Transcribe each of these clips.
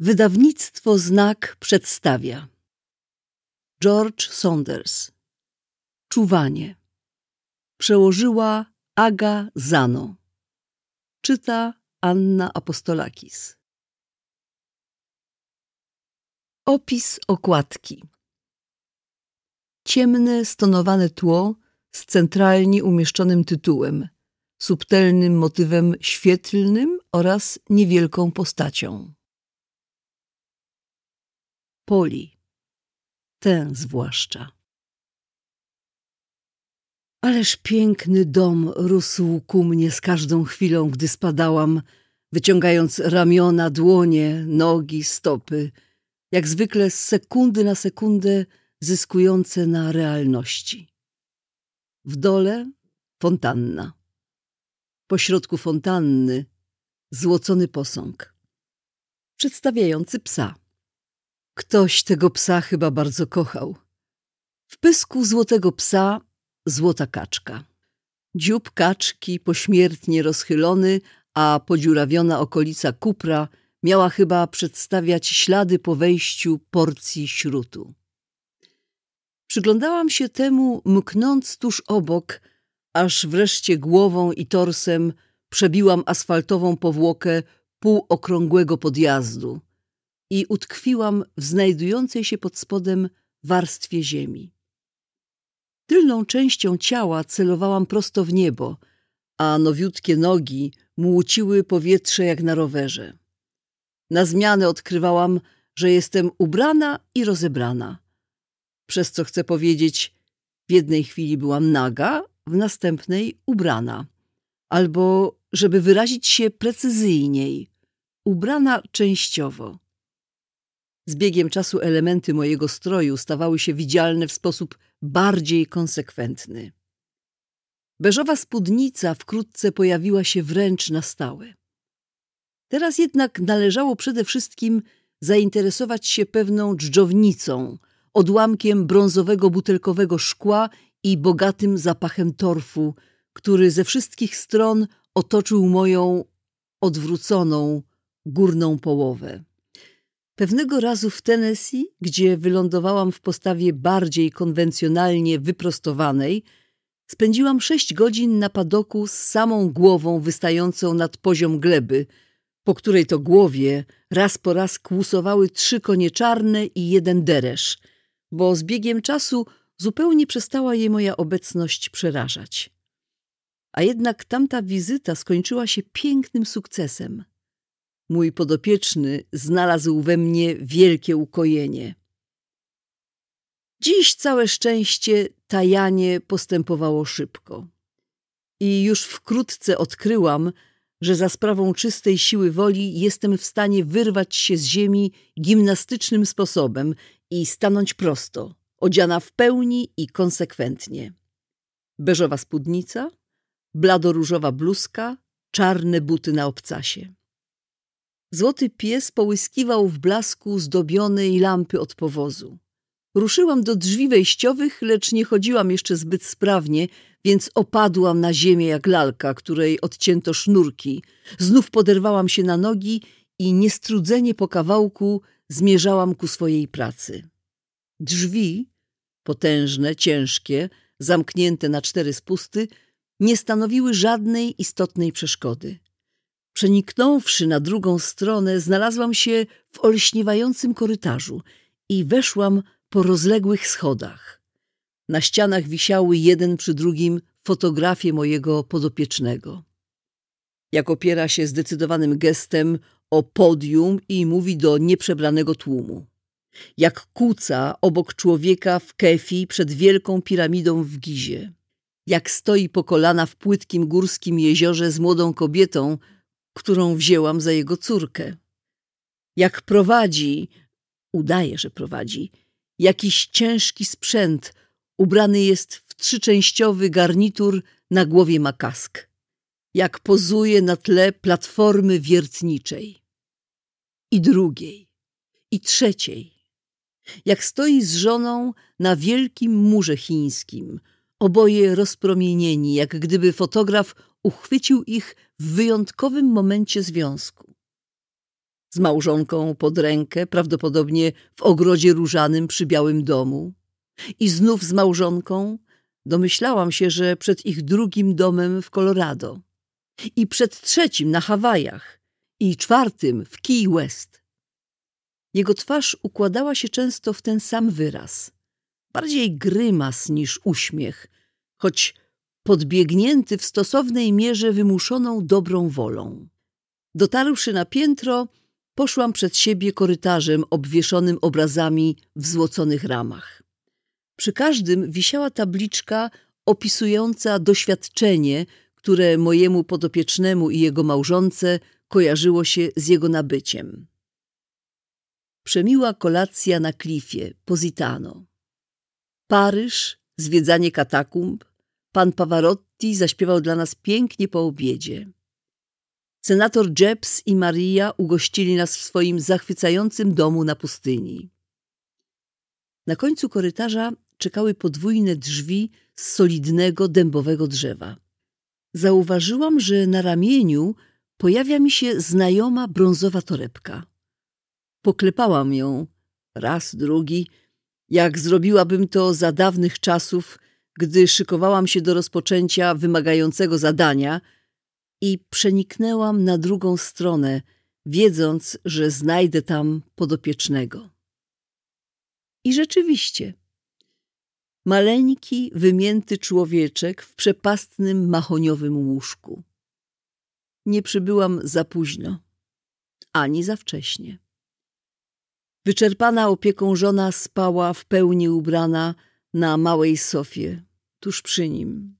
Wydawnictwo Znak przedstawia George Saunders. Czuwanie. Przełożyła Aga Zano. Czyta Anna Apostolakis. Opis okładki. Ciemne, stonowane tło z centralnie umieszczonym tytułem, subtelnym motywem świetlnym oraz niewielką postacią. Poli. Tę zwłaszcza. Ależ piękny dom rósł ku mnie z każdą chwilą, gdy spadałam, wyciągając ramiona, dłonie, nogi, stopy, jak zwykle z sekundy na sekundę zyskujące na realności. W dole fontanna. Pośrodku fontanny złocony posąg, przedstawiający psa. Ktoś tego psa chyba bardzo kochał. W pysku złotego psa złota kaczka. Dziób kaczki pośmiertnie rozchylony, a podziurawiona okolica kupra miała chyba przedstawiać ślady po wejściu porcji śrutu. Przyglądałam się temu, mknąc tuż obok, aż wreszcie głową i torsem przebiłam asfaltową powłokę półokrągłego podjazdu i utkwiłam w znajdującej się pod spodem warstwie ziemi. Tylną częścią ciała celowałam prosto w niebo, a nowiutkie nogi młóciły powietrze jak na rowerze. Na zmianę odkrywałam, że jestem ubrana i rozebrana, przez co chcę powiedzieć, w jednej chwili byłam naga, w następnej ubrana, albo, żeby wyrazić się precyzyjniej, ubrana częściowo. Z biegiem czasu elementy mojego stroju stawały się widzialne w sposób bardziej konsekwentny. Beżowa spódnica wkrótce pojawiła się wręcz na stałe. Teraz jednak należało przede wszystkim zainteresować się pewną dżdżownicą, odłamkiem brązowego butelkowego szkła i bogatym zapachem torfu, który ze wszystkich stron otoczył moją odwróconą górną połowę. Pewnego razu w Tennessee, gdzie wylądowałam w postawie bardziej konwencjonalnie wyprostowanej, spędziłam 6 godzin na padoku z samą głową wystającą nad poziom gleby, po której to głowie raz po raz kłusowały 3 konie czarne i 1 deresz, bo z biegiem czasu zupełnie przestała je moja obecność przerażać. A jednak tamta wizyta skończyła się pięknym sukcesem. Mój podopieczny znalazł we mnie wielkie ukojenie. Dziś całe szczęście tajanie postępowało szybko. I już wkrótce odkryłam, że za sprawą czystej siły woli jestem w stanie wyrwać się z ziemi gimnastycznym sposobem i stanąć prosto, odziana w pełni i konsekwentnie. Beżowa spódnica, bladoróżowa bluzka, czarne buty na obcasie. Złoty pies połyskiwał w blasku zdobionej lampy od powozu. Ruszyłam do drzwi wejściowych, lecz nie chodziłam jeszcze zbyt sprawnie, więc opadłam na ziemię jak lalka, której odcięto sznurki. Znów poderwałam się na nogi i niestrudzenie po kawałku zmierzałam ku swojej pracy. Drzwi, potężne, ciężkie, zamknięte na 4 spusty, nie stanowiły żadnej istotnej przeszkody. Przeniknąwszy na drugą stronę, znalazłam się w olśniewającym korytarzu i weszłam po rozległych schodach. Na ścianach wisiały jeden przy drugim fotografie mojego podopiecznego. Jak opiera się zdecydowanym gestem o podium i mówi do nieprzebranego tłumu. Jak kuca obok człowieka w kefi przed wielką piramidą w Gizie. Jak stoi po kolana w płytkim górskim jeziorze z młodą kobietą, którą wzięłam za jego córkę. Jak prowadzi, udaje, że prowadzi, jakiś ciężki sprzęt, ubrany jest w 3-częściowy garnitur, na głowie ma kask. Jak pozuje na tle platformy wiertniczej. I drugiej, i trzeciej. Jak stoi z żoną na wielkim murze chińskim, oboje rozpromienieni, jak gdyby fotograf uchwycił ich w wyjątkowym momencie związku. z małżonką pod rękę, prawdopodobnie w ogrodzie różanym przy Białym Domu. I znów z małżonką, domyślałam się, że przed ich drugim domem w Colorado. I przed trzecim na Hawajach. I czwartym w Key West. Jego twarz układała się często w ten sam wyraz. Bardziej grymas niż uśmiech, choć podbiegnięty w stosownej mierze wymuszoną dobrą wolą. Dotarłszy na piętro, poszłam przed siebie korytarzem obwieszonym obrazami w złoconych ramach. Przy każdym wisiała tabliczka opisująca doświadczenie, które mojemu podopiecznemu i jego małżonce kojarzyło się z jego nabyciem. Przemiła kolacja na klifie, Positano. Paryż, zwiedzanie katakumb, pan Pavarotti zaśpiewał dla nas pięknie po obiedzie. Senator Jebs i Maria ugościli nas w swoim zachwycającym domu na pustyni. Na końcu korytarza czekały podwójne drzwi z solidnego dębowego drzewa. Zauważyłam, że na ramieniu pojawia mi się znajoma brązowa torebka. Poklepałam ją raz, drugi, jak zrobiłabym to za dawnych czasów, gdy szykowałam się do rozpoczęcia wymagającego zadania i przeniknęłam na drugą stronę, wiedząc, że znajdę tam podopiecznego. I rzeczywiście, maleńki, wymięty człowieczek w przepastnym mahoniowym łóżku. Nie przybyłam za późno, ani za wcześnie. Wyczerpana opieką żona spała w pełni ubrana na małej sofie, tuż przy nim.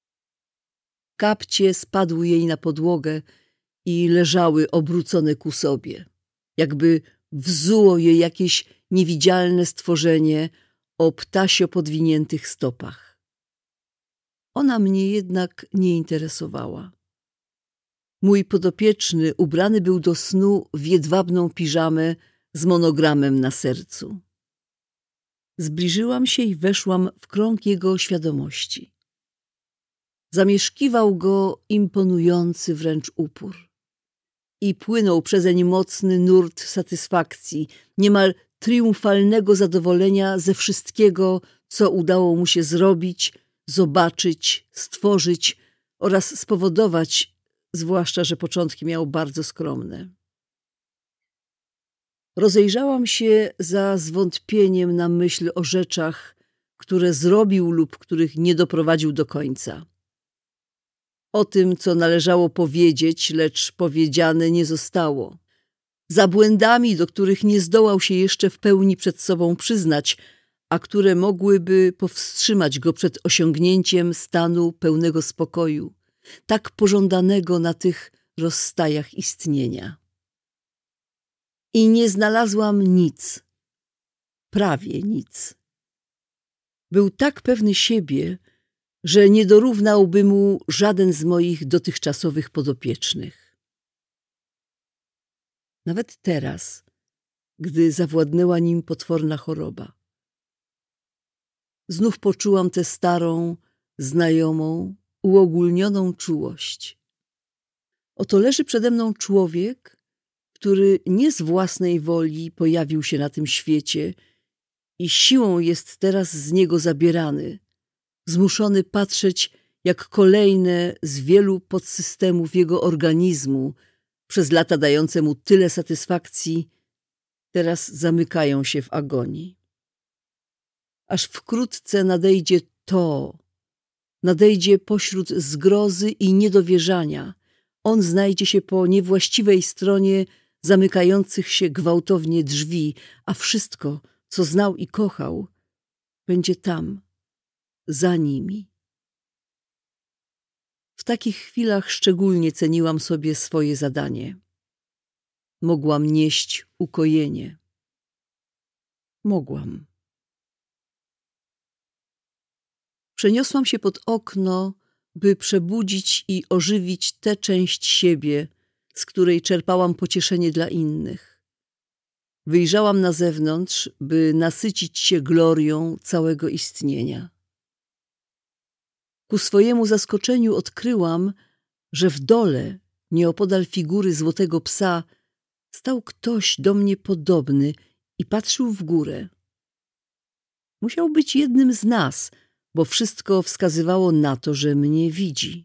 Kapcie spadły jej na podłogę i leżały obrócone ku sobie, jakby wzuło je jakieś niewidzialne stworzenie o ptasio podwiniętych stopach. Ona mnie jednak nie interesowała. Mój podopieczny ubrany był do snu w jedwabną piżamę z monogramem na sercu. Zbliżyłam się i weszłam w krąg jego świadomości. Zamieszkiwał go imponujący wręcz upór. I płynął przezeń mocny nurt satysfakcji, niemal triumfalnego zadowolenia ze wszystkiego, co udało mu się zrobić, zobaczyć, stworzyć oraz spowodować, zwłaszcza że początki miał bardzo skromne. Rozejrzałam się za zwątpieniem na myśl o rzeczach, które zrobił lub których nie doprowadził do końca. O tym, co należało powiedzieć, lecz powiedziane nie zostało. Za błędami, do których nie zdołał się jeszcze w pełni przed sobą przyznać, a które mogłyby powstrzymać go przed osiągnięciem stanu pełnego spokoju, tak pożądanego na tych rozstajach istnienia. I nie znalazłam nic, prawie nic. Był tak pewny siebie, że nie dorównałby mu żaden z moich dotychczasowych podopiecznych. Nawet teraz, gdy zawładnęła nim potworna choroba. Znów poczułam tę starą, znajomą, uogólnioną czułość. Oto leży przede mną człowiek, który nie z własnej woli pojawił się na tym świecie i siłą jest teraz z niego zabierany, zmuszony patrzeć, jak kolejne z wielu podsystemów jego organizmu, przez lata dające mu tyle satysfakcji, teraz zamykają się w agonii. Aż wkrótce nadejdzie pośród zgrozy i niedowierzania. On znajdzie się po niewłaściwej stronie zamykających się gwałtownie drzwi, a wszystko, co znał i kochał, będzie tam, za nimi. W takich chwilach szczególnie ceniłam sobie swoje zadanie. Mogłam nieść ukojenie. Mogłam. Przeniosłam się pod okno, by przebudzić i ożywić tę część siebie, z której czerpałam pocieszenie dla innych. Wyjrzałam na zewnątrz, by nasycić się glorią całego istnienia. Ku swojemu zaskoczeniu odkryłam, że w dole, nieopodal figury złotego psa, stał ktoś do mnie podobny i patrzył w górę. Musiał być jednym z nas, bo wszystko wskazywało na to, że mnie widzi.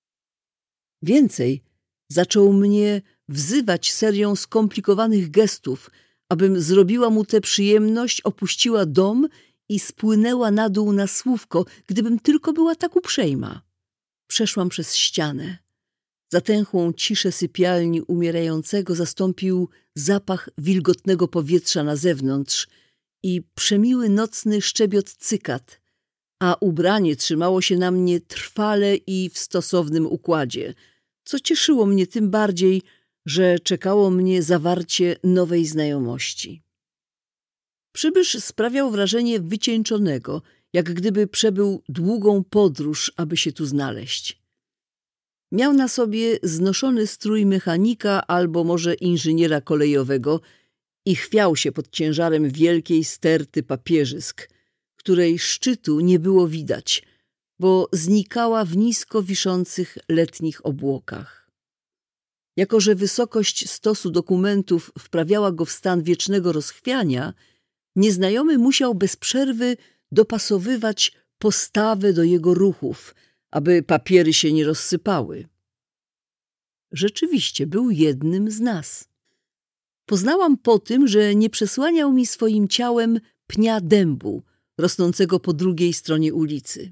Więcej, zaczął mnie wzywać serią skomplikowanych gestów, abym zrobiła mu tę przyjemność, opuściła dom i spłynęła na dół na słówko, gdybym tylko była tak uprzejma. Przeszłam przez ścianę. Zatęchłą ciszę sypialni umierającego zastąpił zapach wilgotnego powietrza na zewnątrz i przemiły nocny szczebiot cykat, a ubranie trzymało się na mnie trwale i w stosownym układzie, co cieszyło mnie tym bardziej, że czekało mnie zawarcie nowej znajomości. Przybysz sprawiał wrażenie wycieńczonego, jak gdyby przebył długą podróż, aby się tu znaleźć. Miał na sobie znoszony strój mechanika albo może inżyniera kolejowego i chwiał się pod ciężarem wielkiej sterty papierzysk, której szczytu nie było widać, bo znikała w nisko wiszących letnich obłokach. Jako że wysokość stosu dokumentów wprawiała go w stan wiecznego rozchwiania, nieznajomy musiał bez przerwy dopasowywać postawę do jego ruchów, aby papiery się nie rozsypały. Rzeczywiście był jednym z nas. Poznałam po tym, że nie przesłaniał mi swoim ciałem pnia dębu, rosnącego po drugiej stronie ulicy.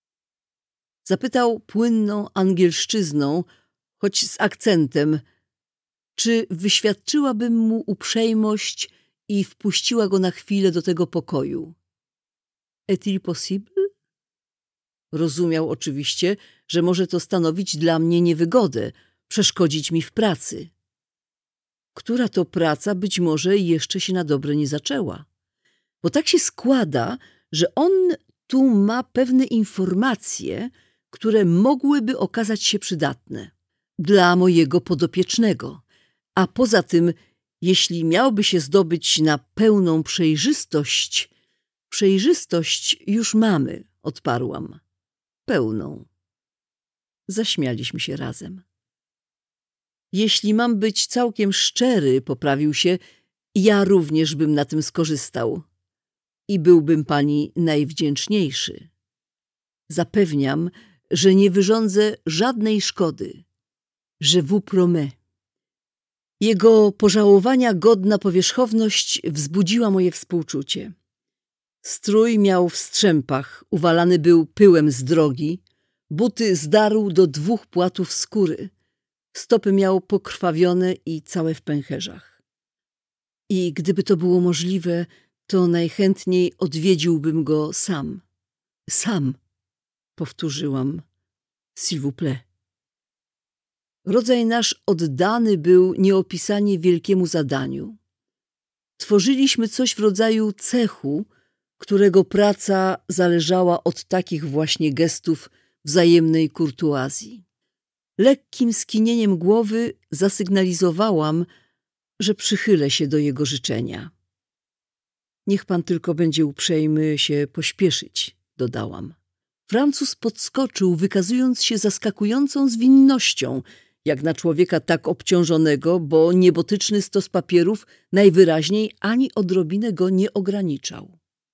Zapytał płynną angielszczyzną, choć z akcentem, czy wyświadczyłabym mu uprzejmość i wpuściła go na chwilę do tego pokoju. Est-il possible? Rozumiał oczywiście, że może to stanowić dla mnie niewygodę, przeszkodzić mi w pracy. Która to praca być może jeszcze się na dobre nie zaczęła. Bo tak się składa, że on tu ma pewne informacje, które mogłyby okazać się przydatne dla mojego podopiecznego. A poza tym, jeśli miałby się zdobyć na pełną przejrzystość, przejrzystość już mamy, odparłam. Pełną. Zaśmialiśmy się razem. Jeśli mam być całkiem szczery, poprawił się, ja również bym na tym skorzystał. I byłbym pani najwdzięczniejszy. Zapewniam, że nie wyrządzę żadnej szkody. Je vous promets. Jego pożałowania godna powierzchowność wzbudziła moje współczucie. Strój miał w strzępach, uwalany był pyłem z drogi, buty zdarł do 2 płatów skóry, stopy miał pokrwawione i całe w pęcherzach. I gdyby to było możliwe, to najchętniej odwiedziłbym go sam. Sam, powtórzyłam. S'il vous plaît. Rodzaj nasz oddany był nieopisanie wielkiemu zadaniu. Tworzyliśmy coś w rodzaju cechu, którego praca zależała od takich właśnie gestów wzajemnej kurtuazji. Lekkim skinieniem głowy zasygnalizowałam, że przychylę się do jego życzenia. Niech pan tylko będzie uprzejmy się pośpieszyć, dodałam. Francuz podskoczył, wykazując się zaskakującą zwinnością, jak na człowieka tak obciążonego, bo niebotyczny stos papierów najwyraźniej ani odrobinę go nie ograniczał.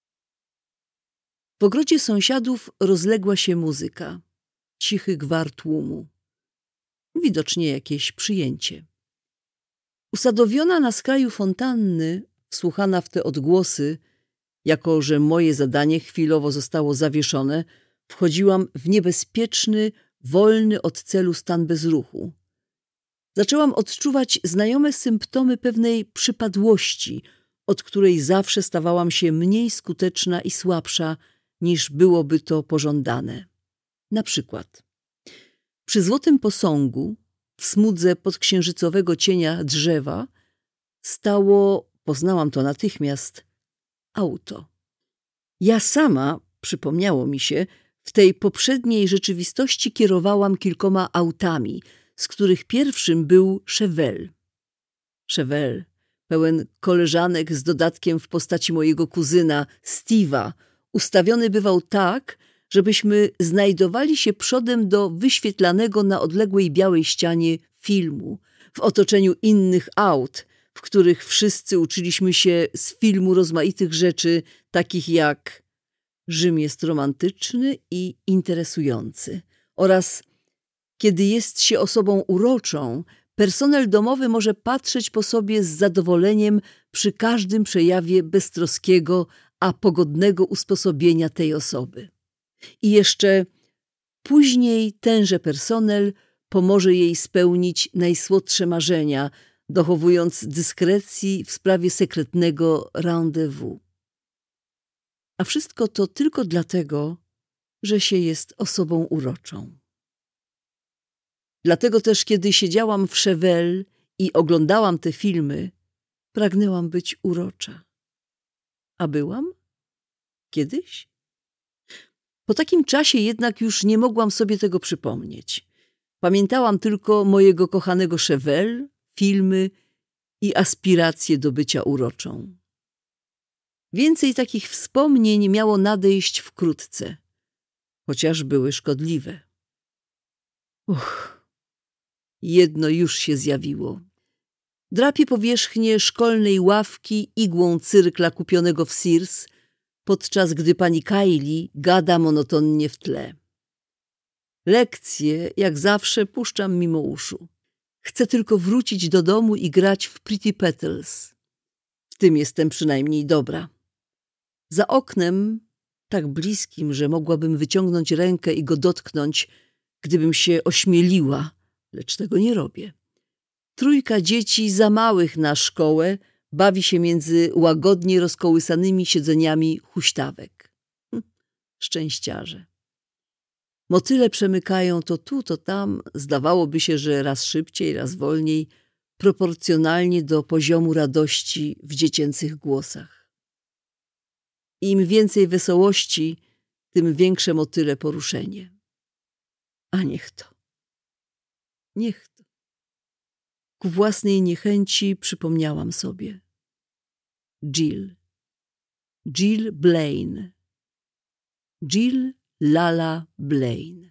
W ogrodzie sąsiadów rozległa się muzyka, cichy gwar tłumu. Widocznie jakieś przyjęcie. Usadowiona na skraju fontanny, wsłuchana w te odgłosy, jako że moje zadanie chwilowo zostało zawieszone, wchodziłam w niebezpieczny, wolny od celu stan bezruchu. Zaczęłam odczuwać znajome symptomy pewnej przypadłości, od której zawsze stawałam się mniej skuteczna i słabsza, niż byłoby to pożądane. Na przykład przy złotym posągu, w smudze podksiężycowego cienia drzewa, stało, poznałam to natychmiast, auto. Ja sama, przypomniało mi się, w tej poprzedniej rzeczywistości kierowałam kilkoma autami, z których pierwszym był Chevelle. Chevelle, pełen koleżanek z dodatkiem w postaci mojego kuzyna, Steve'a, ustawiony bywał tak, żebyśmy znajdowali się przodem do wyświetlanego na odległej białej ścianie filmu, w otoczeniu innych aut, w których wszyscy uczyliśmy się z filmu rozmaitych rzeczy, takich jak Rzym jest romantyczny i interesujący oraz kiedy jest się osobą uroczą, personel domowy może patrzeć po sobie z zadowoleniem przy każdym przejawie beztroskiego, a pogodnego usposobienia tej osoby. I jeszcze później tenże personel pomoże jej spełnić najsłodsze marzenia, dochowując dyskrecji w sprawie sekretnego rendezvous. A wszystko to tylko dlatego, że się jest osobą uroczą. Dlatego też, kiedy siedziałam w Chevelle i oglądałam te filmy, pragnęłam być urocza. A byłam? Kiedyś? Po takim czasie jednak już nie mogłam sobie tego przypomnieć. Pamiętałam tylko mojego kochanego Chevelle, filmy i aspiracje do bycia uroczą. Więcej takich wspomnień miało nadejść wkrótce, chociaż były szkodliwe. Jedno już się zjawiło. Drapię powierzchnię szkolnej ławki igłą cyrkla kupionego w Sears, podczas gdy pani Kylie gada monotonnie w tle. Lekcje, jak zawsze, puszczam mimo uszu. Chcę tylko wrócić do domu i grać w Pretty Petals. W tym jestem przynajmniej dobra. Za oknem, tak bliskim, że mogłabym wyciągnąć rękę i go dotknąć, gdybym się ośmieliła, lecz tego nie robię. Trójka dzieci za małych na szkołę bawi się między łagodnie rozkołysanymi siedzeniami huśtawek. Szczęściarze. Motyle przemykają to tu, to tam, zdawałoby się, że raz szybciej, raz wolniej, proporcjonalnie do poziomu radości w dziecięcych głosach. Im więcej wesołości, tym większe motyle poruszenie. A niech to. Niech to. Ku własnej niechęci przypomniałam sobie. Jill Blaine. Jill Lala Blaine.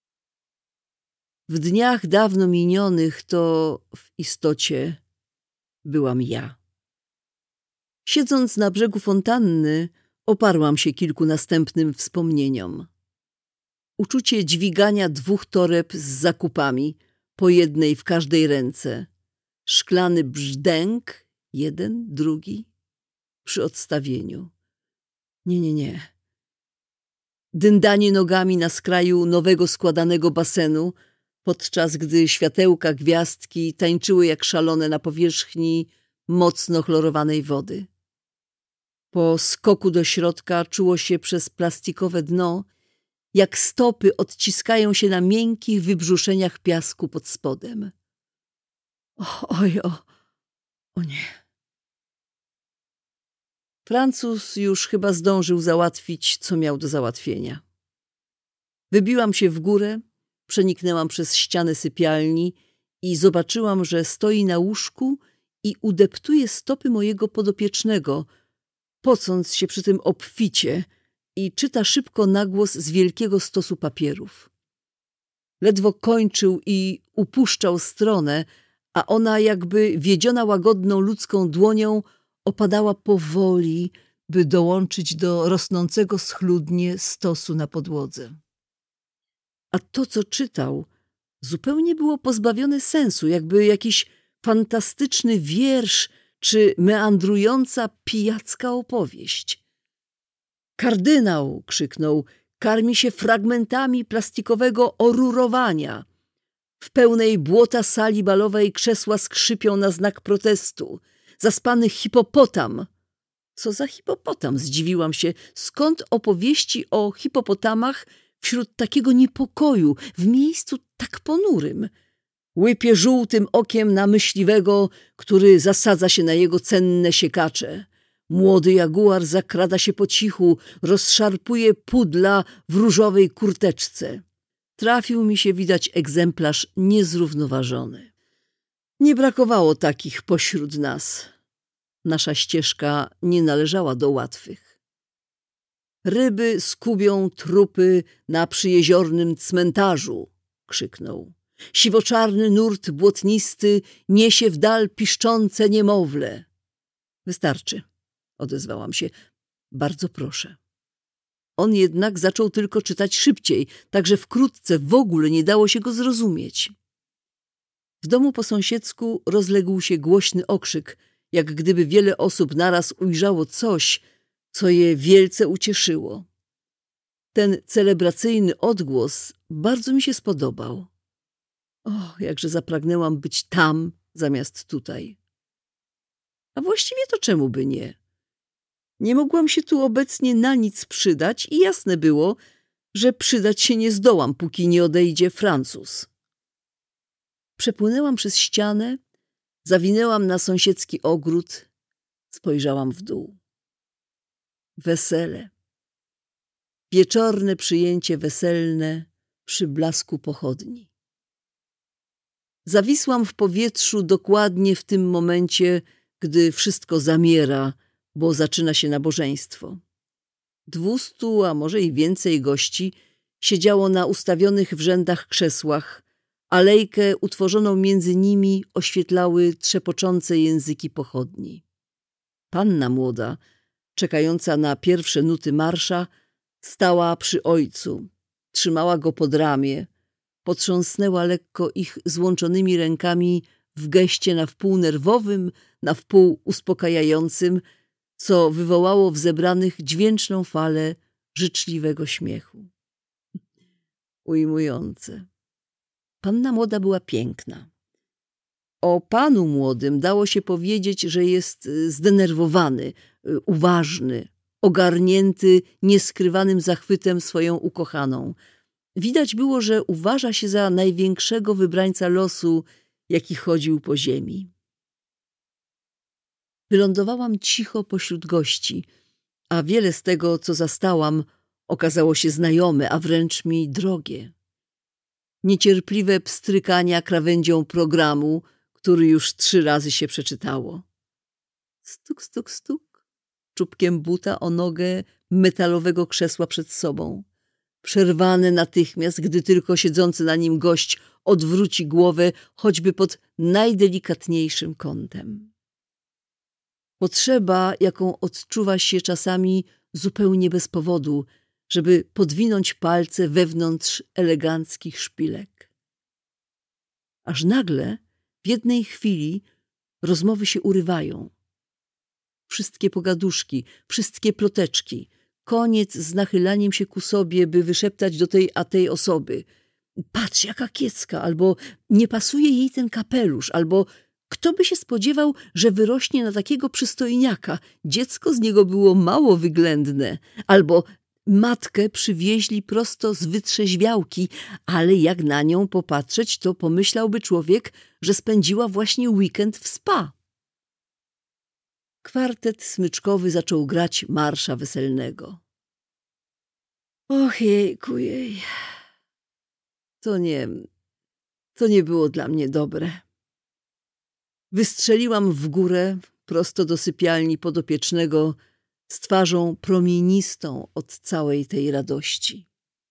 W dniach dawno minionych to w istocie byłam ja. Siedząc na brzegu fontanny, oparłam się kilku następnym wspomnieniom. Uczucie dźwigania 2 toreb z zakupami, po jednej w każdej ręce. Szklany brzdęk, jeden, drugi, przy odstawieniu. Nie. Dyndanie nogami na skraju nowego składanego basenu, podczas gdy światełka gwiazdki tańczyły jak szalone na powierzchni mocno chlorowanej wody. Po skoku do środka czuło się przez plastikowe dno, jak stopy odciskają się na miękkich wybrzuszeniach piasku pod spodem. O nie. Francuz już chyba zdążył załatwić, co miał do załatwienia. Wybiłam się w górę, przeniknęłam przez ścianę sypialni i zobaczyłam, że stoi na łóżku i udeptuje stopy mojego podopiecznego, pocąc się przy tym obficie, i czyta szybko na głos z wielkiego stosu papierów. Ledwo kończył i upuszczał stronę, a ona, jakby wiedziona łagodną ludzką dłonią, opadała powoli, by dołączyć do rosnącego schludnie stosu na podłodze. A to, co czytał, zupełnie było pozbawione sensu, jakby jakiś fantastyczny wiersz czy meandrująca pijacka opowieść. Kardynał, krzyknął, karmi się fragmentami plastikowego orurowania. W pełnej błota sali balowej krzesła skrzypią na znak protestu. Zaspany hipopotam. Co za hipopotam? Zdziwiłam się. Skąd opowieści o hipopotamach wśród takiego niepokoju, w miejscu tak ponurym? Łypie żółtym okiem na myśliwego, który zasadza się na jego cenne siekacze. Młody jaguar zakrada się po cichu, rozszarpuje pudla w różowej kurteczce. Trafił mi się, widać, egzemplarz niezrównoważony. Nie brakowało takich pośród nas. Nasza ścieżka nie należała do łatwych. Ryby skubią trupy na przyjeziornym cmentarzu, krzyknął. Siwoczarny nurt błotnisty niesie w dal piszczące niemowlę. Wystarczy, odezwałam się. Bardzo proszę. On jednak zaczął tylko czytać szybciej, tak że wkrótce w ogóle nie dało się go zrozumieć. W domu po sąsiedzku rozległ się głośny okrzyk, jak gdyby wiele osób naraz ujrzało coś, co je wielce ucieszyło. Ten celebracyjny odgłos bardzo mi się spodobał. O, jakże zapragnęłam być tam zamiast tutaj. A właściwie to czemu by nie? Nie mogłam się tu obecnie na nic przydać i jasne było, że przydać się nie zdołam, póki nie odejdzie Francuz. Przepłynęłam przez ścianę, zawinęłam na sąsiedzki ogród, spojrzałam w dół. Wesele. Wieczorne przyjęcie weselne przy blasku pochodni. Zawisłam w powietrzu dokładnie w tym momencie, gdy wszystko zamiera, bo zaczyna się nabożeństwo. 200, a może i więcej gości siedziało na ustawionych w rzędach krzesłach. Alejkę utworzoną między nimi oświetlały trzepoczące języki pochodni. Panna młoda, czekająca na pierwsze nuty marsza, stała przy ojcu, trzymała go pod ramię, potrząsnęła lekko ich złączonymi rękami w geście na wpół nerwowym, na wpół uspokajającym, co wywołało w zebranych dźwięczną falę życzliwego śmiechu. Ujmujące. Panna młoda była piękna. O panu młodym dało się powiedzieć, że jest zdenerwowany, uważny, ogarnięty nieskrywanym zachwytem swoją ukochaną. Widać było, że uważa się za największego wybrańca losu, jaki chodził po ziemi. Wylądowałam cicho pośród gości, a wiele z tego, co zastałam, okazało się znajome, a wręcz mi drogie. Niecierpliwe pstrykania krawędzią programu, który już 3 razy się przeczytało. Stuk, stuk, stuk, czubkiem buta o nogę metalowego krzesła przed sobą. Przerwane natychmiast, gdy tylko siedzący na nim gość odwróci głowę, choćby pod najdelikatniejszym kątem. Potrzeba, jaką odczuwa się czasami zupełnie bez powodu, żeby podwinąć palce wewnątrz eleganckich szpilek. Aż nagle, w jednej chwili, rozmowy się urywają. Wszystkie pogaduszki, wszystkie ploteczki, koniec z nachylaniem się ku sobie, by wyszeptać do tej a tej osoby. Patrz, jaka kiecka, albo nie pasuje jej ten kapelusz, albo kto by się spodziewał, że wyrośnie na takiego przystojniaka, dziecko z niego było mało wyględne, albo matkę przywieźli prosto z wytrzeźwiałki, ale jak na nią popatrzeć, to pomyślałby człowiek, że spędziła właśnie weekend w spa. Kwartet smyczkowy zaczął grać marsza weselnego. Och jejku jej, to nie było dla mnie dobre. Wystrzeliłam w górę, prosto do sypialni podopiecznego, z twarzą promienistą od całej tej radości.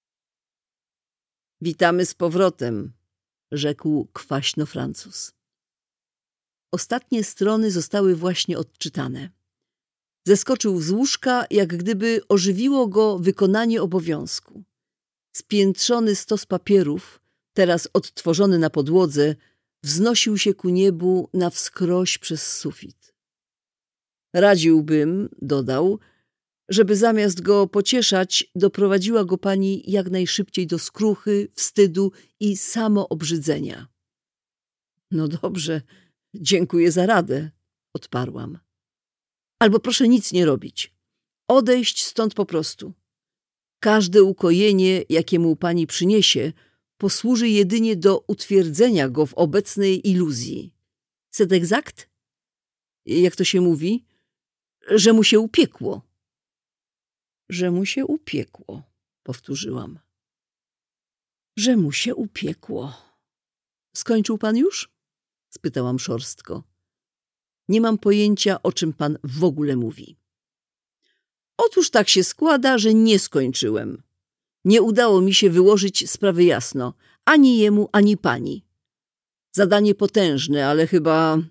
Witamy z powrotem, rzekł kwaśno Francuz. Ostatnie strony zostały właśnie odczytane. Zeskoczył z łóżka, jak gdyby ożywiło go wykonanie obowiązku. Spiętrzony stos papierów, teraz odtworzony na podłodze, wznosił się ku niebu na wskroś przez sufit. Radziłbym, dodał, żeby zamiast go pocieszać, doprowadziła go pani jak najszybciej do skruchy, wstydu i samoobrzydzenia. No dobrze, dziękuję za radę, odparłam. Albo proszę nic nie robić. Odejść stąd po prostu. Każde ukojenie, jakie mu pani przyniesie, posłuży jedynie do utwierdzenia go w obecnej iluzji. C'est exact? Jak to się mówi? Że mu się upiekło. Że mu się upiekło, powtórzyłam. Że mu się upiekło. Skończył pan już? Spytałam szorstko. Nie mam pojęcia, o czym pan w ogóle mówi. Otóż tak się składa, że nie skończyłem. Nie udało mi się wyłożyć sprawy jasno. Ani jemu, ani pani. Zadanie potężne, ale chyba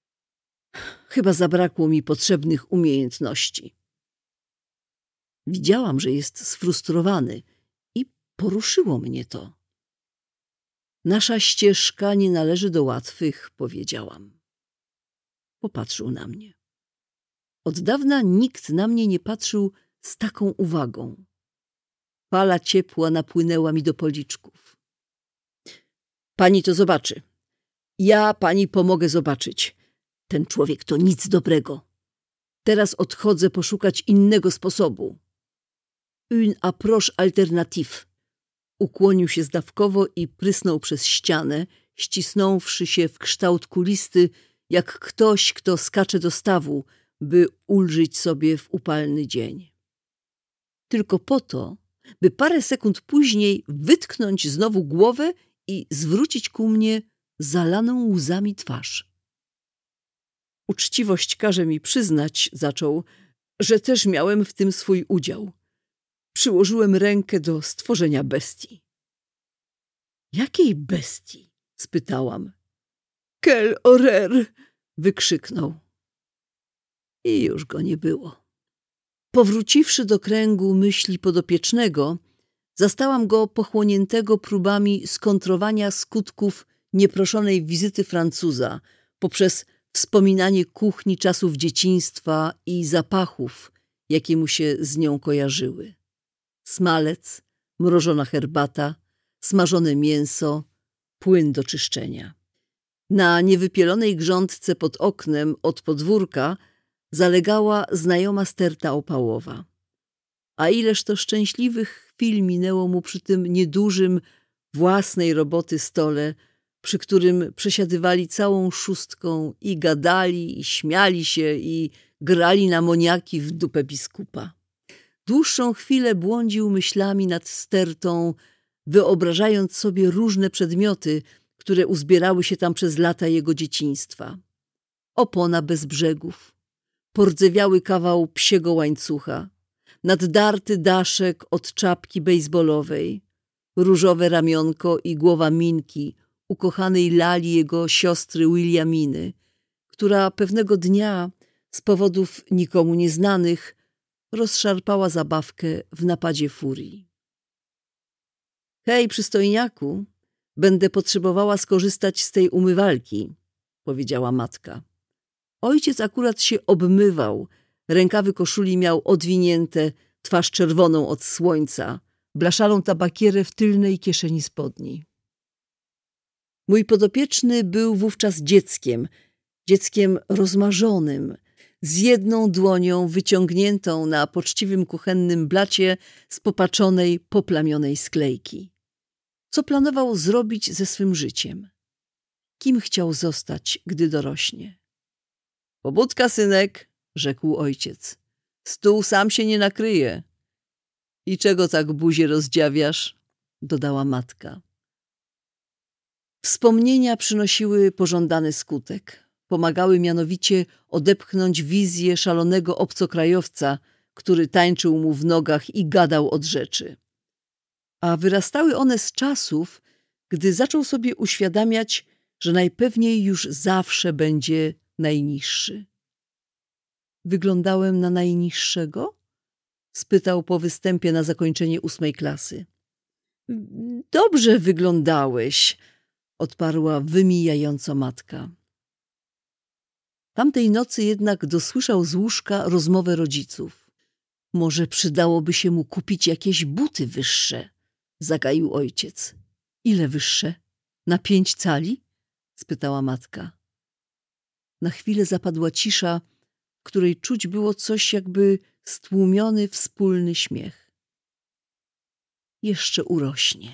zabrakło mi potrzebnych umiejętności. Widziałam, że jest sfrustrowany i poruszyło mnie to. Nasza ścieżka nie należy do łatwych, powiedziałam. Popatrzył na mnie. Od dawna nikt na mnie nie patrzył z taką uwagą. Fala ciepła napłynęła mi do policzków. Pani to zobaczy. Ja pani pomogę zobaczyć. Ten człowiek to nic dobrego. Teraz odchodzę poszukać innego sposobu. Une approche alternative. Ukłonił się zdawkowo i prysnął przez ścianę, ścisnąwszy się w kształt kulisty, jak ktoś, kto skacze do stawu, by ulżyć sobie w upalny dzień. Tylko po to, by parę sekund później wytknąć znowu głowę i zwrócić ku mnie zalaną łzami twarz. Uczciwość każe mi przyznać, zaczął, że też miałem w tym swój udział. Przyłożyłem rękę do stworzenia bestii. Jakiej bestii? Spytałam. Quel horreur! Wykrzyknął. I już go nie było. Powróciwszy do kręgu myśli podopiecznego, zastałam go pochłoniętego próbami skontrowania skutków nieproszonej wizyty Francuza poprzez wspominanie kuchni czasów dzieciństwa i zapachów, jakie mu się z nią kojarzyły. Smalec, mrożona herbata, smażone mięso, płyn do czyszczenia. Na niewypielonej grządce pod oknem od podwórka zalegała znajoma sterta opałowa. A ileż to szczęśliwych chwil minęło mu przy tym niedużym, własnej roboty stole, przy którym przesiadywali całą szóstką i gadali, i śmiali się, i grali na moniaki w dupę biskupa. Dłuższą chwilę błądził myślami nad stertą, wyobrażając sobie różne przedmioty, które uzbierały się tam przez lata jego dzieciństwa. Opona bez brzegów, pordzewiały kawał psiego łańcucha, naddarty daszek od czapki bejsbolowej, różowe ramionko i głowa Minki, ukochanej lali jego siostry Williaminy, która pewnego dnia z powodów nikomu nieznanych rozszarpała zabawkę w napadzie furii. Hej, przystojniaku, będę potrzebowała skorzystać z tej umywalki, powiedziała matka. Ojciec akurat się obmywał, rękawy koszuli miał odwinięte, twarz czerwoną od słońca, blaszalą tabakierę w tylnej kieszeni spodni. Mój podopieczny był wówczas dzieckiem rozmarzonym, z jedną dłonią wyciągniętą na poczciwym kuchennym blacie z popaczonej, poplamionej sklejki. Co planował zrobić ze swym życiem? Kim chciał zostać, gdy dorośnie? Pobudka, synek, rzekł ojciec. Stół sam się nie nakryje. I czego tak buzię rozdziawiasz? Dodała matka. Wspomnienia przynosiły pożądany skutek. Pomagały mianowicie odepchnąć wizję szalonego obcokrajowca, który tańczył mu w nogach i gadał od rzeczy. A wyrastały one z czasów, gdy zaczął sobie uświadamiać, że najpewniej już zawsze będzie najniższy. Wyglądałem na najniższego? Spytał po występie na zakończenie 8. klasy. Dobrze wyglądałeś, odparła wymijająco matka. Tamtej nocy jednak dosłyszał z łóżka rozmowę rodziców. Może przydałoby się mu kupić jakieś buty wyższe, zagaił ojciec. Ile wyższe? Na 5 cali? Spytała matka. Na chwilę zapadła cisza, w której czuć było coś jakby stłumiony wspólny śmiech. Jeszcze urośnie.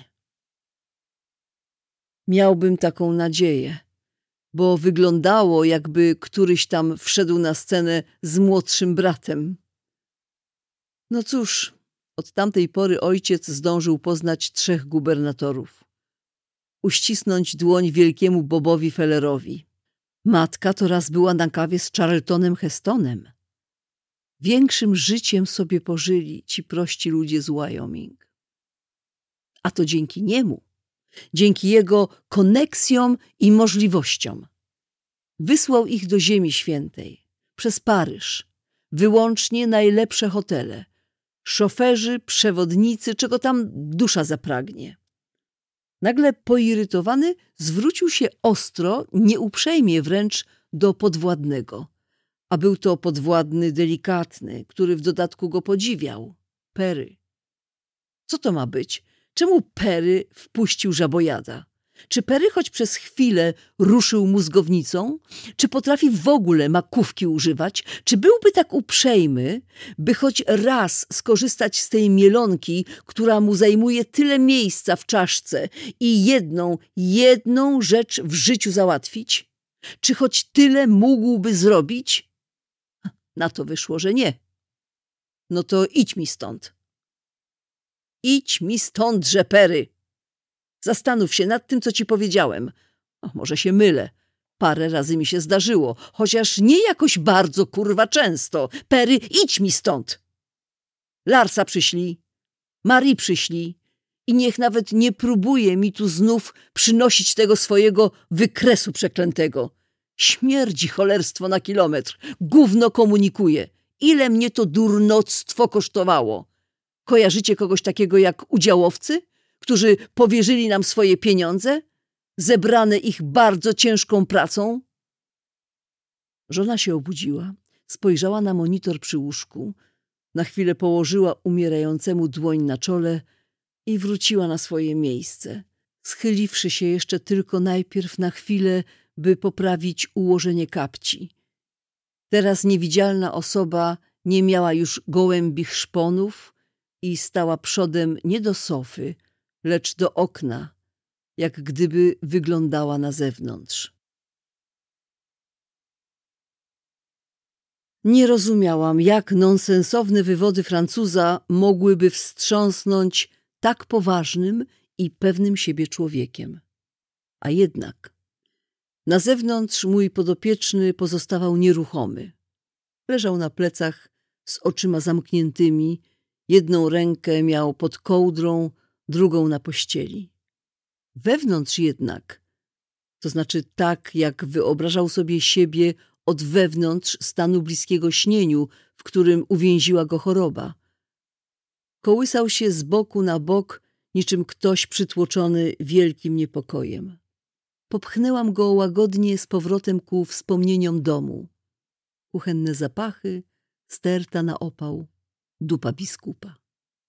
Miałbym taką nadzieję, bo wyglądało, jakby któryś tam wszedł na scenę z młodszym bratem. No cóż, od tamtej pory ojciec zdążył poznać 3 gubernatorów. Uścisnąć dłoń wielkiemu Bobowi Fellerowi. Matka to raz była na kawie z Charltonem Hestonem. Większym życiem sobie pożyli ci prości ludzie z Wyoming. a to dzięki niemu, dzięki jego koneksjom i możliwościom. Wysłał ich do Ziemi Świętej, przez Paryż, wyłącznie najlepsze hotele, szoferzy, przewodnicy, czego tam dusza zapragnie. Nagle poirytowany zwrócił się ostro, nieuprzejmie wręcz do podwładnego. A był to podwładny delikatny, który w dodatku go podziwiał. Perry. Co to ma być? Czemu Perry wpuścił żabojada? Czy Perry choć przez chwilę ruszył mózgownicą? Czy potrafi w ogóle makówki używać? Czy byłby tak uprzejmy, by choć raz skorzystać z tej mielonki, która mu zajmuje tyle miejsca w czaszce i jedną rzecz w życiu załatwić? Czy choć tyle mógłby zrobić? Na to wyszło, że nie. No to idź mi stąd. Idź mi stądże, Perry. Zastanów się nad tym, co ci powiedziałem. Może się mylę. Parę razy mi się zdarzyło, chociaż nie jakoś bardzo, kurwa, często. Perry, idź mi stąd. Larsa przyślij, Marii przyślij i niech nawet nie próbuje mi tu znów przynosić tego swojego wykresu przeklętego. Śmierdzi cholerstwo na kilometr. Gówno komunikuje. Ile mnie to durnoctwo kosztowało? Kojarzycie kogoś takiego jak udziałowcy, którzy powierzyli nam swoje pieniądze, zebrane ich bardzo ciężką pracą? Żona się obudziła, spojrzała na monitor przy łóżku, na chwilę położyła umierającemu dłoń na czole i wróciła na swoje miejsce, schyliwszy się jeszcze tylko najpierw na chwilę, by poprawić ułożenie kapci. Teraz niewidzialna osoba nie miała już gołębich szponów i stała przodem nie do sofy, lecz do okna, jak gdyby wyglądała na zewnątrz. Nie rozumiałam, jak nonsensowne wywody Francuza mogłyby wstrząsnąć tak poważnym i pewnym siebie człowiekiem. A jednak na zewnątrz mój podopieczny pozostawał nieruchomy. Leżał na plecach z oczyma zamkniętymi, jedną rękę miał pod kołdrą, drugą na pościeli. Wewnątrz jednak, to znaczy tak, jak wyobrażał sobie siebie od wewnątrz stanu bliskiego śnieniu, w którym uwięziła go choroba. Kołysał się z boku na bok, niczym ktoś przytłoczony wielkim niepokojem. Popchnęłam go łagodnie z powrotem ku wspomnieniom domu. Kuchenne zapachy, sterta na opał, dupa biskupa.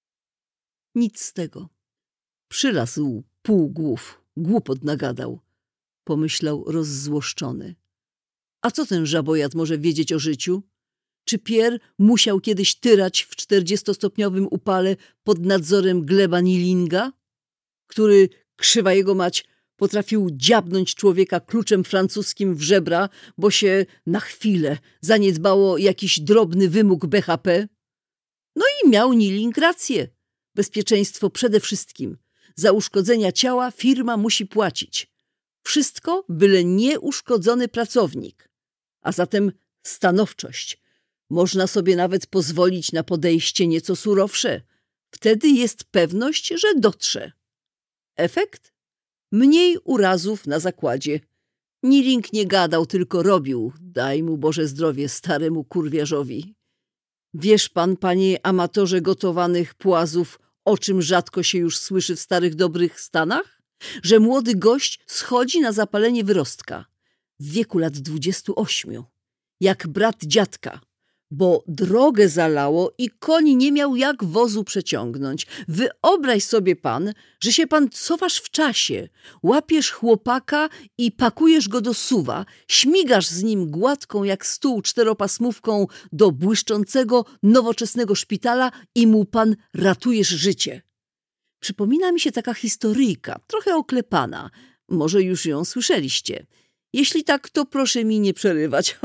Nic z tego. Przylazł półgłów, głupot nagadał, pomyślał rozzłoszczony. A co ten żabojad może wiedzieć o życiu? Czy Pierre musiał kiedyś tyrać w 40-stopniowym upale pod nadzorem Gleba Nilinga, który, krzywa jego mać, potrafił dziabnąć człowieka kluczem francuskim w żebra, bo się na chwilę zaniedbało jakiś drobny wymóg BHP? No i miał Niling rację. Bezpieczeństwo przede wszystkim. Za uszkodzenia ciała firma musi płacić. Wszystko, byle nieuszkodzony pracownik. A zatem stanowczość. Można sobie nawet pozwolić na podejście nieco surowsze. Wtedy jest pewność, że dotrze. Efekt? Mniej urazów na zakładzie. Niling nie gadał, tylko robił. Daj mu Boże zdrowie staremu kurwiarzowi. Wiesz pan, panie amatorze gotowanych płazów, o czym rzadko się już słyszy w starych dobrych Stanach? Że młody gość schodzi na zapalenie wyrostka. W wieku lat 28. Jak brat dziadka. Bo drogę zalało i koń nie miał jak wozu przeciągnąć. Wyobraź sobie pan, że się pan cofasz w czasie, łapiesz chłopaka i pakujesz go do suwa, śmigasz z nim gładką jak stół czteropasmówką do błyszczącego, nowoczesnego szpitala i mu pan ratujesz życie. Przypomina mi się taka historyjka, trochę oklepana. Może już ją słyszeliście. Jeśli tak, to proszę mi nie przerywać,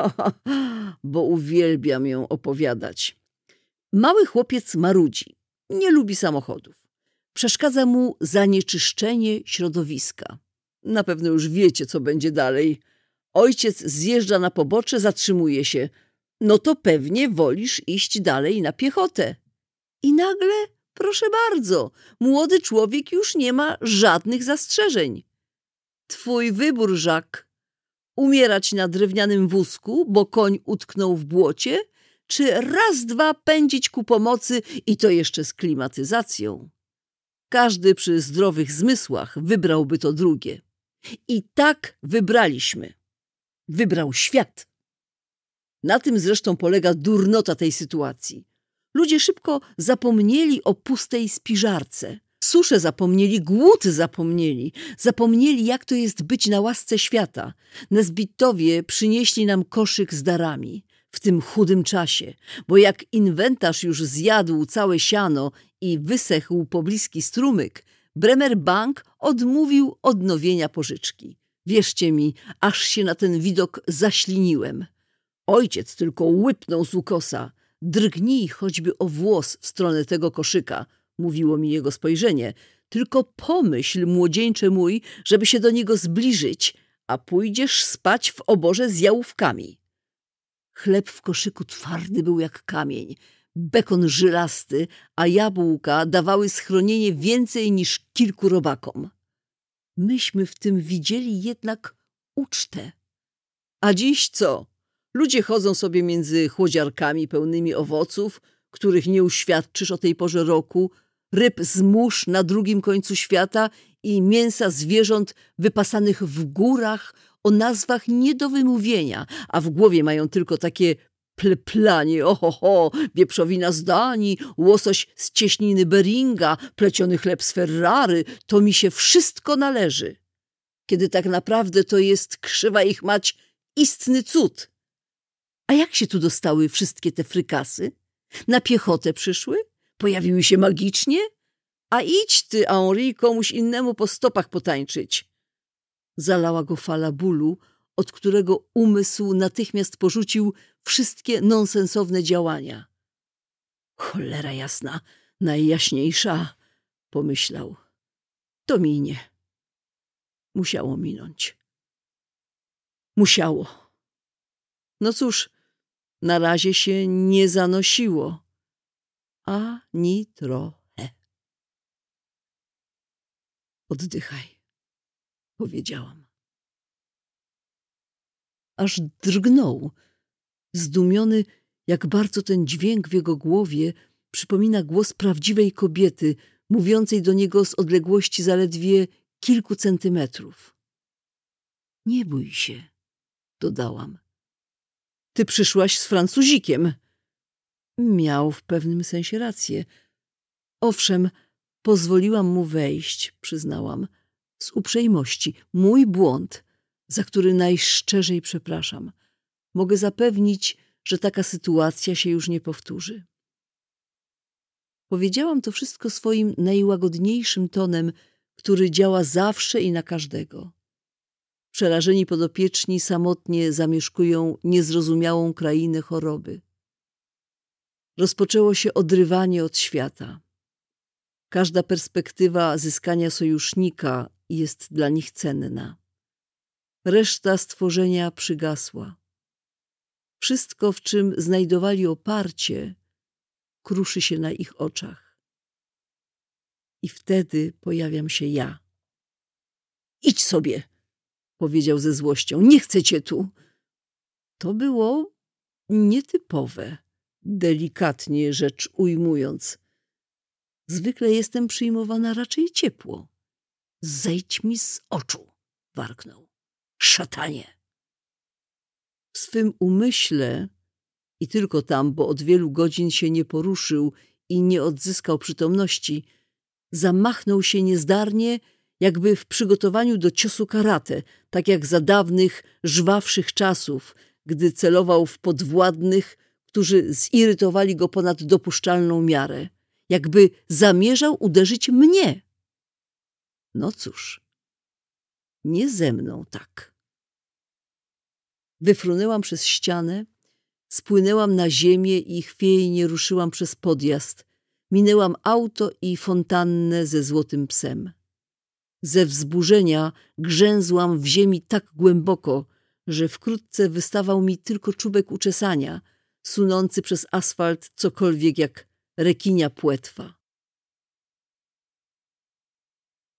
bo uwielbiam ją opowiadać. Mały chłopiec marudzi, nie lubi samochodów. Przeszkadza mu zanieczyszczenie środowiska. Na pewno już wiecie, co będzie dalej. Ojciec zjeżdża na pobocze, zatrzymuje się. No to pewnie wolisz iść dalej na piechotę. I nagle Proszę bardzo, młody człowiek już nie ma żadnych zastrzeżeń. Twój wybór, Jacques. Umierać na drewnianym wózku, bo koń utknął w błocie, czy raz, dwa pędzić ku pomocy i to jeszcze z klimatyzacją. Każdy przy zdrowych zmysłach wybrałby to drugie. I tak wybraliśmy. Wybrał świat. Na tym zresztą polega durnota tej sytuacji. Ludzie szybko zapomnieli o pustej spiżarce. Suszę zapomnieli, głód zapomnieli. Zapomnieli, jak to jest być na łasce świata. Nezbitowie przynieśli nam koszyk z darami w tym chudym czasie, bo jak inwentarz już zjadł całe siano i wysechł pobliski strumyk, Bremer Bank odmówił odnowienia pożyczki. Wierzcie mi, aż się na ten widok zaśliniłem. Ojciec tylko łypnął z ukosa. Drgnij choćby o włos w stronę tego koszyka, mówiło mi jego spojrzenie. Tylko pomyśl, młodzieńcze mój, żeby się do niego zbliżyć, a pójdziesz spać w oborze z jałówkami. Chleb w koszyku twardy był jak kamień, bekon żylasty, a jabłka dawały schronienie więcej niż kilku robakom. Myśmy w tym widzieli jednak ucztę. A dziś co? Ludzie chodzą sobie między chłodziarkami pełnymi owoców, których nie uświadczysz o tej porze roku, ryb z mórz na drugim końcu świata i mięsa zwierząt wypasanych w górach o nazwach nie do wymówienia, a w głowie mają tylko takie pleplanie, ohoho, wieprzowina z Danii, łosoś z cieśniny Beringa, pleciony chleb z Ferrary, to mi się wszystko należy. Kiedy tak naprawdę to jest, krzywa ich mać, istny cud. A jak się tu dostały wszystkie te frykasy? Na piechotę przyszły? Pojawiły się magicznie? A idź ty, Henri, komuś innemu po stopach potańczyć. Zalała go fala bólu, od którego umysł natychmiast porzucił wszystkie nonsensowne działania. Cholera jasna, najjaśniejsza, pomyślał. To minie. Musiało minąć. Musiało. No cóż, na razie się nie zanosiło. Ani trochę. Oddychaj, powiedziałam. Aż drgnął, zdumiony, jak bardzo ten dźwięk w jego głowie przypomina głos prawdziwej kobiety, mówiącej do niego z odległości zaledwie kilku centymetrów. Nie bój się, dodałam. Ty przyszłaś z Francuzikiem. Miał w pewnym sensie rację. Owszem, pozwoliłam mu wejść, przyznałam, z uprzejmości. Mój błąd, za który najszczerzej przepraszam. Mogę zapewnić, że taka sytuacja się już nie powtórzy. Powiedziałam to wszystko swoim najłagodniejszym tonem, który działa zawsze i na każdego. Przerażeni podopieczni samotnie zamieszkują niezrozumiałą krainę choroby. Rozpoczęło się odrywanie od świata. Każda perspektywa zyskania sojusznika jest dla nich cenna. Reszta stworzenia przygasła. Wszystko, w czym znajdowali oparcie, kruszy się na ich oczach. I wtedy pojawiam się ja. Idź sobie, powiedział ze złością. Nie chcę cię tu. To było nietypowe, delikatnie rzecz ujmując. Zwykle jestem przyjmowana raczej ciepło. Zejdź mi z oczu, warknął. Szatanie. W swym umyśle i tylko tam, bo od wielu godzin się nie poruszył i nie odzyskał przytomności, zamachnął się niezdarnie, jakby w przygotowaniu do ciosu karate, tak jak za dawnych, żwawszych czasów, gdy celował w podwładnych, którzy zirytowali go ponad dopuszczalną miarę. Jakby zamierzał uderzyć mnie. No cóż, nie ze mną tak. Wyfrunęłam przez ścianę, spłynęłam na ziemię i chwiejnie ruszyłam przez podjazd. Minęłam auto i fontannę ze złotym psem. Ze wzburzenia grzęzłam w ziemi tak głęboko, że wkrótce wystawał mi tylko czubek uczesania, sunący przez asfalt cokolwiek jak rekinia płetwa.